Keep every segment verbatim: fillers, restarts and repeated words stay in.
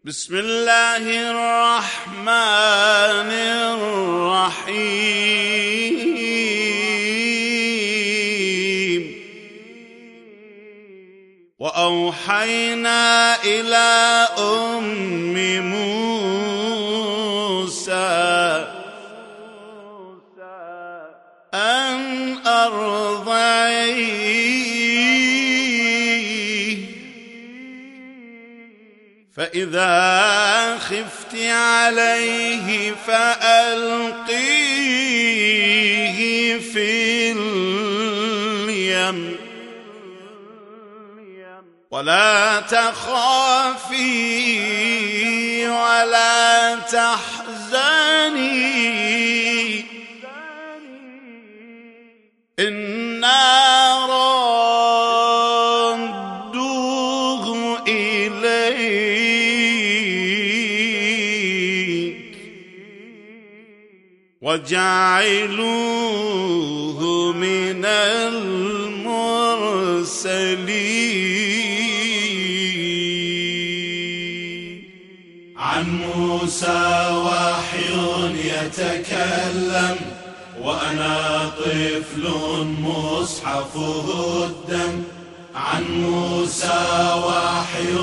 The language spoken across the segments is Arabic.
بسم الله الرحمن الرحيم وأوحينا إلى أم موسى أن أرضعيه فإذا خفت عليه فألقيه في اليم ولا تخافي ولا تحزني إنا ردوه إليك وجعلوه من المرسلين. عن موسى وحي يتكلم وأنا طفل مصحفه الدم. عن موسى وحي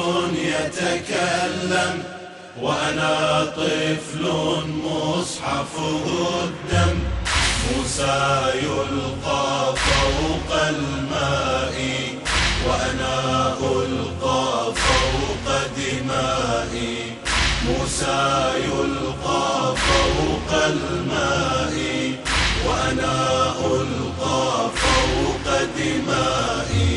يتكلم وأنا طفل مصحفه الدم. موسى يلقى فوق الماء وأنا ألقى فوق دمائي. موسى يلقى فوق الماء وأنا ألقى فوق دمائي.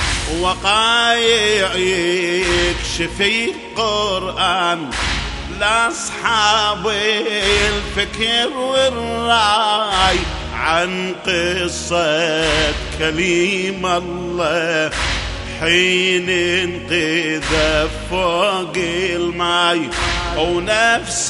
وقايع يكشف القرآن لأصحاب الفكر والرأي عن قصة كليم الله حين انقذ فوق الماي ونفس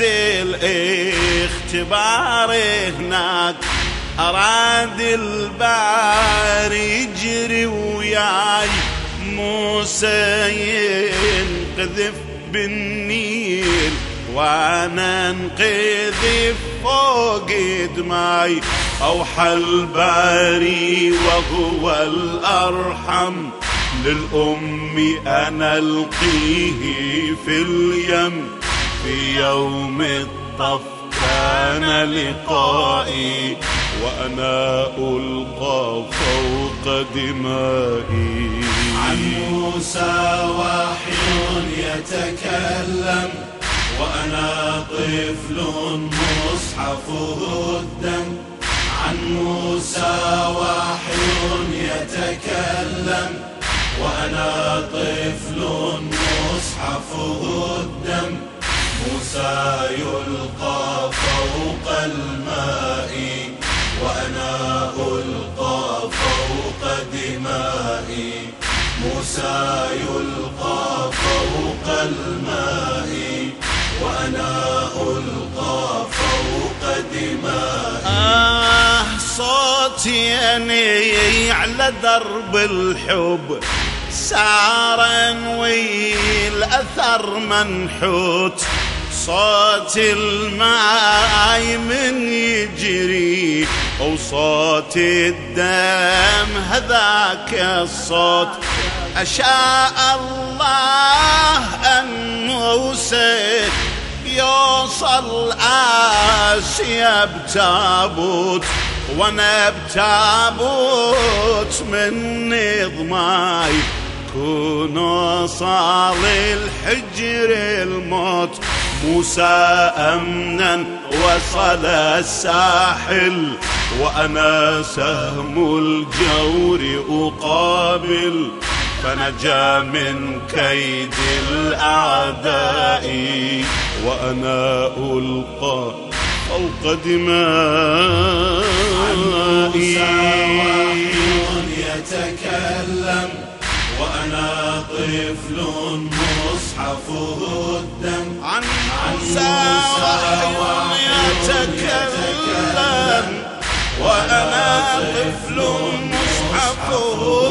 الاختبار هناك أراد البحر يجري وياي. موسى ينقذف بالنيل وانا انقذف فوق دماي. أوحى الباري وهو الأرحم للأم أنا ألقيه في اليم. في يوم الطف كان لقائي وأنا ألقى فوق دمائي. عن موسى وحي يتكلم وأنا طفل مصحفه الدم. عن موسى وحي يتكلم وأنا طفل مصحفه الدم. موسى يلقى فوق الماء وأنا ألقى فوق دمائي. موسى يلقى فوق الماء وأنا ألقى فوق دمائي. آه صوتي أني على درب الحب سارا والأثر منحوت. صوت الماي من يجري وصوت الدم هذاك الصوت. أشاء الله أن موسى يوصل آسيا بتابوت وانا بتابوت من ضماي. كونوا صال الحجر الموت. موسى أمنا وصل الساحل وأنا سهم الجور أقابل. فنجا من كيد الأعداء وأنا ألقى فوق دمائي. يتكلم وأنا طفل مصحفه الدم. عن موسى وحي يتكلم وأنا طفل مصحفه